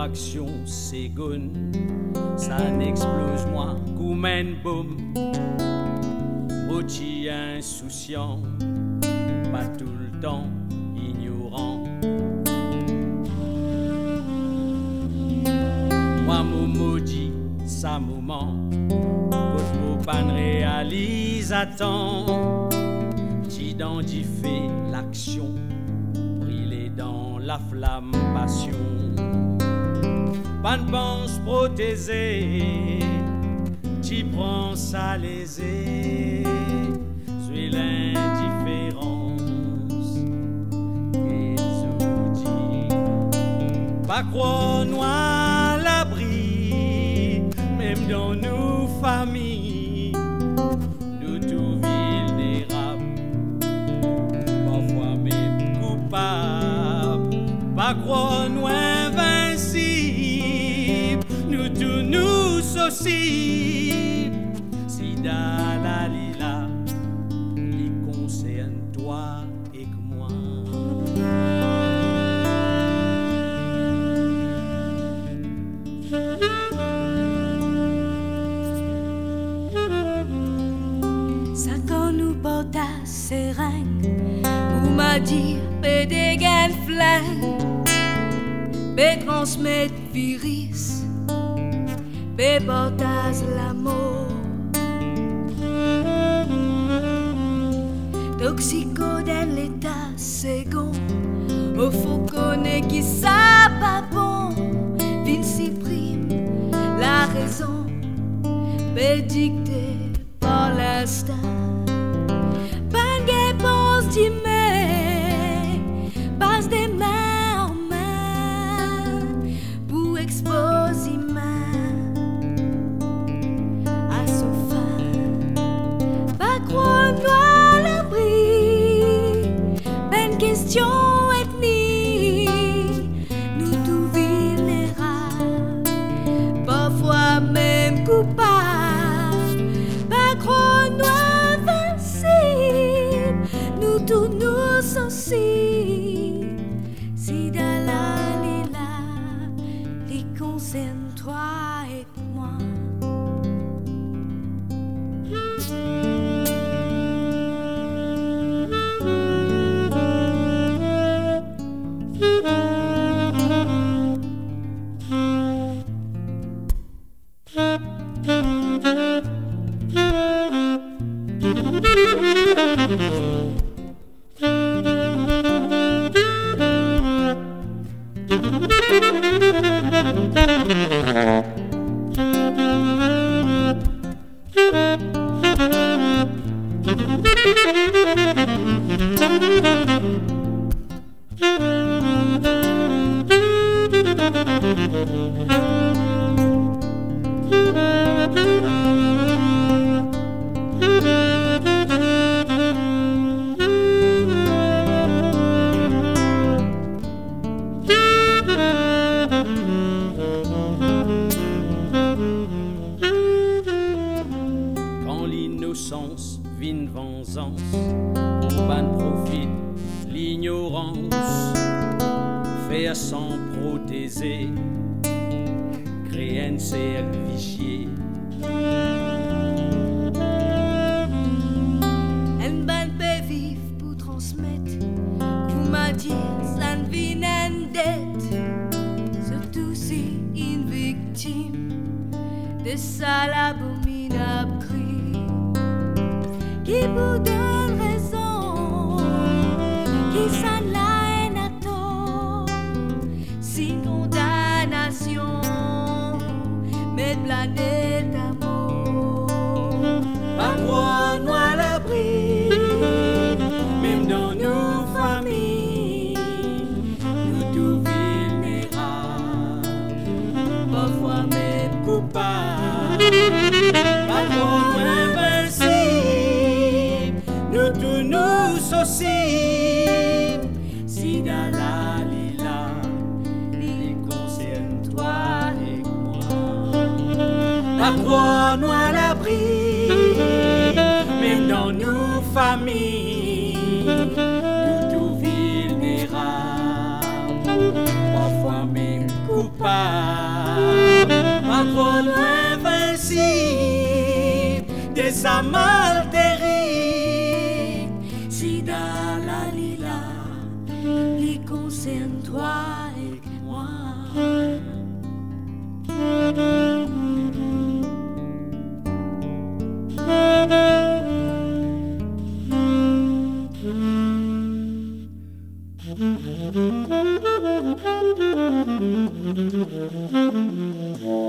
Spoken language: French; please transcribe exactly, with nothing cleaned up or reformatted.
action ségonne, ça n'explose moins comme un boom. Moitié insouciant, pas tout le temps ignorant. Moi, mon maudit, ça moment, votre mot pas ne réalise à temps. J'identifier l'action, brûler dans la flamme passion. Pas de pense protésée, tu prends ça lésé. Suis l'indifférence et dit pas croire noir l'abri, même dans nos familles, nous tout vulnérables, parfois même coupables. Pas croire nous invincibles, nous tous nous aussi. Si dans la lila, il concerne toi et que moi. Ça quand nous porte à seringue, ou m'a dit pédégan flingue. Bé transmettre virus, bé portage l'amour. Toxico dans l'état second, au faut connaître qui ça pas bon. Vin supprime la raison, bé dictée par l'instinct. Pas de réponse d'humain, passe des mains. Expose main à son fin, pas croire noir l'abri, ben question ethnie, nous tout vulnérables, parfois même coupables, pas croire noir invincible, nous tous nous sensibles, si dans la concerne toi et moi. Vine vengeance, ban profite l'ignorance, faire sans protéger, créer un cercle vicié. Un ban peut vivre pour transmettre, vous m'a dit, ça ne vient en dette, surtout si une victime de ça l'abominable cri. Qui vous donne raison, qui s'en la haine à tort, si condamnation, mais planète d'amour. Pas croire nous à l'abri, même dans nos familles, nous tout vulnérables, parfois même coupables. Pas croire nous nous tous nous aussi, si dans la lila, il concerne toi et moi. Pas croire nous à l'abri, même dans nos familles, nous tous vulnérables, parfois même coupable, pas trop invincible de sa mal terrible. Si dans la lila, lui concerne toi et moi. Thank you.